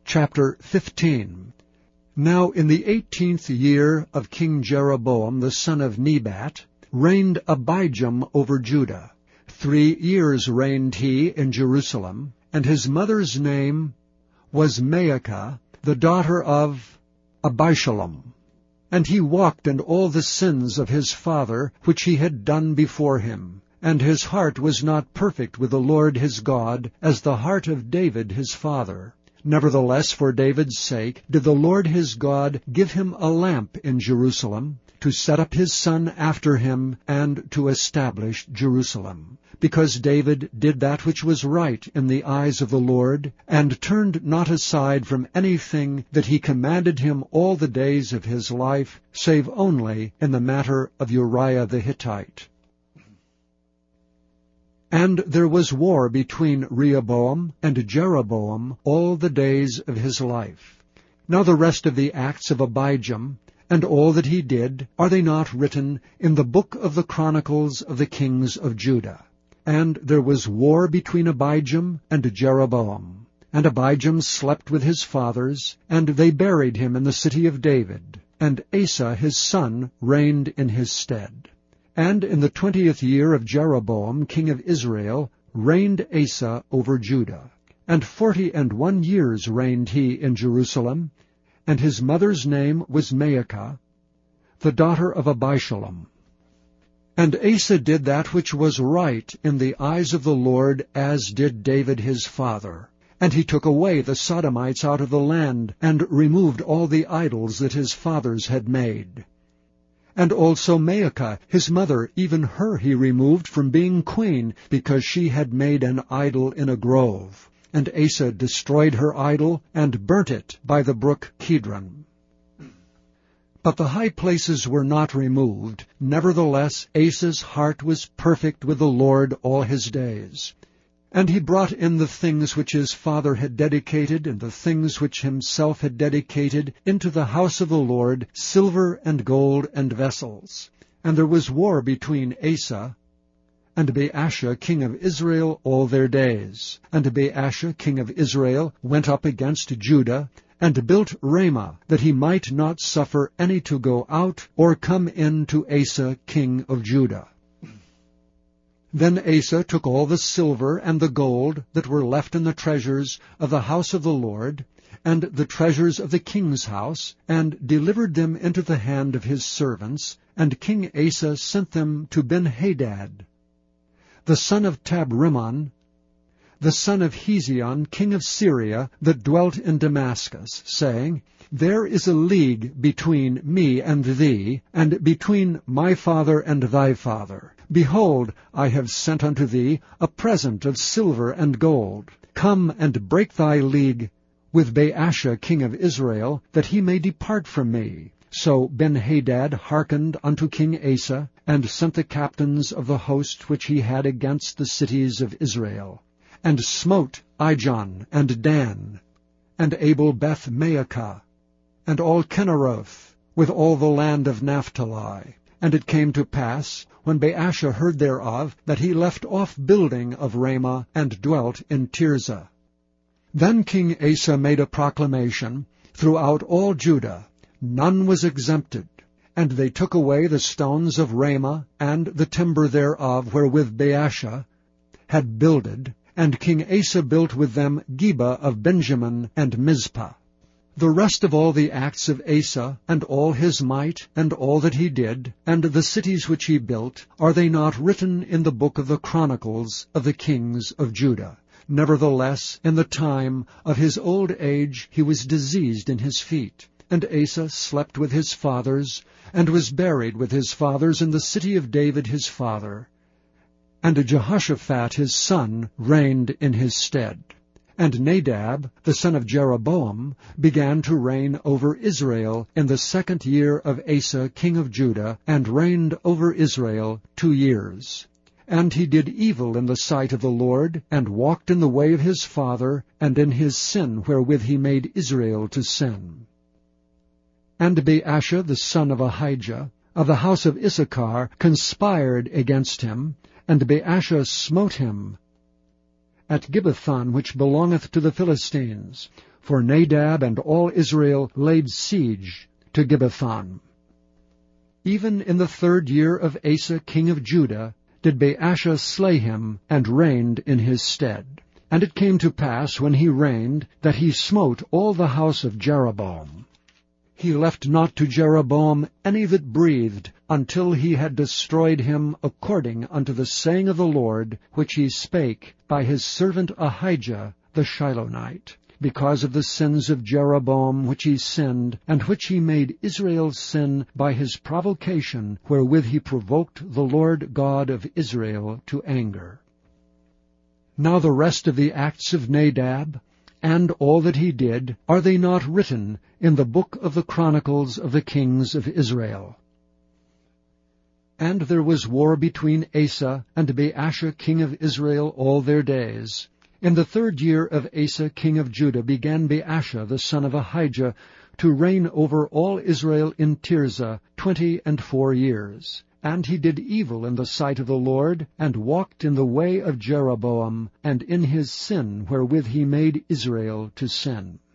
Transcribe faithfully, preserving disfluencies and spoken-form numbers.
Chapter fifteen. Now in the eighteenth year of King Jeroboam the son of Nebat reigned Abijam over Judah. Three years reigned he in Jerusalem, and his mother's name was Maacah, the daughter of Abishalom. And he walked in all the sins of his father, which he had done before him. And his heart was not perfect with the Lord his God, as the heart of David his father. Nevertheless, for David's sake, did the Lord his God give him a lamp in Jerusalem, to set up his son after him, and to establish Jerusalem. Because David did that which was right in the eyes of the Lord, and turned not aside from anything that he commanded him all the days of his life, save only in the matter of Uriah the Hittite. And there was war between Rehoboam and Jeroboam all the days of his life. Now the rest of the acts of Abijam, and all that he did, are they not written in the book of the Chronicles of the kings of Judah? And there was war between Abijam and Jeroboam. And Abijam slept with his fathers, and they buried him in the city of David. And Asa his son reigned in his stead. And in the twentieth year of Jeroboam king of Israel reigned Asa over Judah. And forty and one years reigned he in Jerusalem, and his mother's name was Maacah, the daughter of Abishalom. And Asa did that which was right in the eyes of the Lord, as did David his father. And he took away the Sodomites out of the land, and removed all the idols that his fathers had made. And also Maacah, his mother, even her he removed from being queen, because she had made an idol in a grove. And Asa destroyed her idol, and burnt it by the brook Kidron. But the high places were not removed. Nevertheless, Asa's heart was perfect with the Lord all his days. And he brought in the things which his father had dedicated, and the things which himself had dedicated, into the house of the Lord, silver and gold and vessels. And there was war between Asa and Baasha king of Israel all their days. And Baasha king of Israel went up against Judah, and built Ramah, that he might not suffer any to go out or come in to Asa king of Judah. Then Asa took all the silver and the gold that were left in the treasures of the house of the Lord, and the treasures of the king's house, and delivered them into the hand of his servants, and King Asa sent them to Ben-Hadad, the son of Tabrimon, the son of Hezion, king of Syria, that dwelt in Damascus, saying, There is a league between me and thee, and between my father and thy father. Behold, I have sent unto thee a present of silver and gold. Come and break thy league with Baasha king of Israel, that he may depart from me. So Ben-Hadad hearkened unto King Asa, and sent the captains of the host which he had against the cities of Israel, and smote Ijon and Dan, and Abel-Beth-Maacah, and all Kinneroth, with all the land of Naphtali. And it came to pass, when Baasha heard thereof, that he left off building of Ramah, and dwelt in Tirzah. Then King Asa made a proclamation throughout all Judah, none was exempted. And they took away the stones of Ramah, and the timber thereof, wherewith Baasha had builded, and King Asa built with them Geba of Benjamin and Mizpah. The rest of all the acts of Asa, and all his might, and all that he did, and the cities which he built, are they not written in the book of the Chronicles of the kings of Judah? Nevertheless, in the time of his old age he was diseased in his feet. And Asa slept with his fathers, and was buried with his fathers in the city of David his father. And Jehoshaphat his son reigned in his stead. And Nadab, the son of Jeroboam, began to reign over Israel in the second year of Asa king of Judah, and reigned over Israel two years. And he did evil in the sight of the Lord, and walked in the way of his father, and in his sin wherewith he made Israel to sin. And Baasha the son of Ahijah, of the house of Issachar, conspired against him, and Baasha smote him at Gibbethon, which belongeth to the Philistines. for Nadab and all Israel laid siege to Gibbethon. Even in the third year of Asa king of Judah did Baasha slay him, and reigned in his stead. And it came to pass, when he reigned, that he smote all the house of Jeroboam. He left not to Jeroboam any that breathed, until he had destroyed him according unto the saying of the Lord, which he spake by his servant Ahijah the Shilonite, because of the sins of Jeroboam which he sinned, and which he made Israel sin by his provocation, wherewith he provoked the Lord God of Israel to anger. Now the rest of the acts of Nadab, and all that he did, are they not written in the book of the Chronicles of the kings of Israel? And there was war between Asa and Baasha king of Israel all their days. In the third year of Asa king of Judah began Baasha the son of Ahijah to reign over all Israel in Tirzah twenty and four years. And he did evil in the sight of the Lord, and walked in the way of Jeroboam, and in his sin wherewith he made Israel to sin.